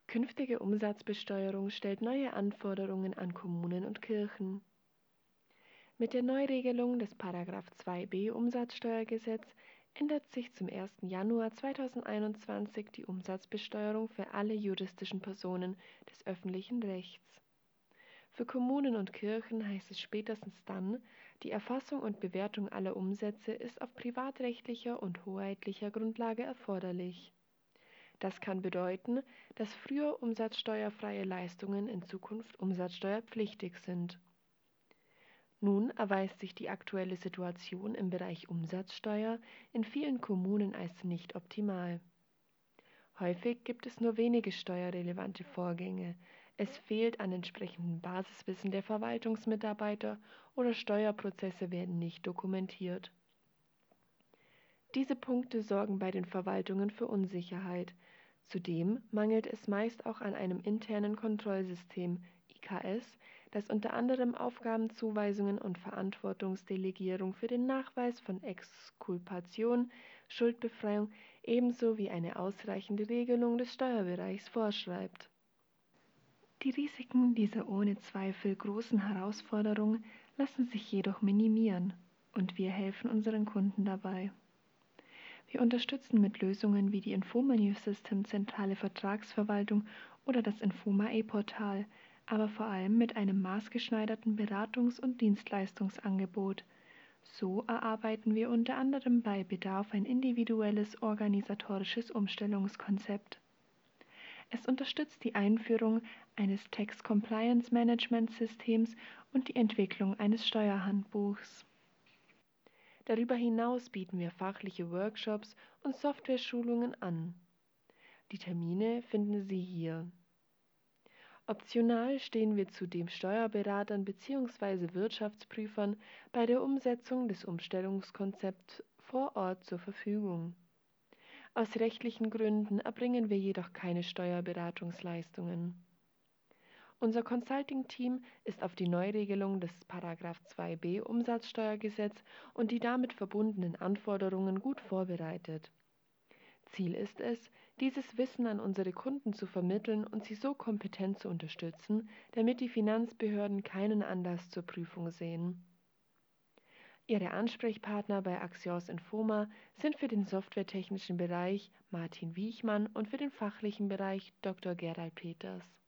Künftige Umsatzbesteuerung stellt neue Anforderungen an Kommunen und Kirchen. Mit der Neuregelung des § 2b Umsatzsteuergesetz ändert sich zum 1. Januar 2021 die Umsatzbesteuerung für alle juristischen Personen des öffentlichen Rechts. Für Kommunen und Kirchen heißt es spätestens dann, die Erfassung und Bewertung aller Umsätze ist auf privatrechtlicher und hoheitlicher Grundlage erforderlich. Das kann bedeuten, dass früher umsatzsteuerfreie Leistungen in Zukunft umsatzsteuerpflichtig sind. Nun erweist sich die aktuelle Situation im Bereich Umsatzsteuer in vielen Kommunen als nicht optimal. Häufig gibt es nur wenige steuerrelevante Vorgänge, es fehlt an entsprechendem Basiswissen der Verwaltungsmitarbeiter oder Steuerprozesse werden nicht dokumentiert. Diese Punkte sorgen bei den Verwaltungen für Unsicherheit. Zudem mangelt es meist auch an einem internen Kontrollsystem (IKS), das unter anderem Aufgabenzuweisungen und Verantwortungsdelegierung für den Nachweis von Exkulpation, Schuldbefreiung ebenso wie eine ausreichende Regelung des Steuerbereichs vorschreibt. Die Risiken dieser ohne Zweifel großen Herausforderung lassen sich jedoch minimieren, und wir helfen unseren Kunden dabei. Wir unterstützen mit Lösungen wie die Infoma New System zentrale Vertragsverwaltung oder das Infoma e-Portal, aber vor allem mit einem maßgeschneiderten Beratungs- und Dienstleistungsangebot. So erarbeiten wir unter anderem bei Bedarf ein individuelles organisatorisches Umstellungskonzept. Es unterstützt die Einführung eines Tax Compliance Management Systems und die Entwicklung eines Steuerhandbuchs. Darüber hinaus bieten wir fachliche Workshops und Software-Schulungen an. Die Termine finden Sie hier. Optional stehen wir zudem Steuerberatern bzw. Wirtschaftsprüfern bei der Umsetzung des Umstellungskonzepts vor Ort zur Verfügung. Aus rechtlichen Gründen erbringen wir jedoch keine Steuerberatungsleistungen. Unser Consulting-Team ist auf die Neuregelung des § 2b Umsatzsteuergesetz und die damit verbundenen Anforderungen gut vorbereitet. Ziel ist es, dieses Wissen an unsere Kunden zu vermitteln und sie so kompetent zu unterstützen, damit die Finanzbehörden keinen Anlass zur Prüfung sehen. Ihre Ansprechpartner bei Axios Infoma sind für den softwaretechnischen Bereich Martin Wiechmann und für den fachlichen Bereich Dr. Gerald Peters.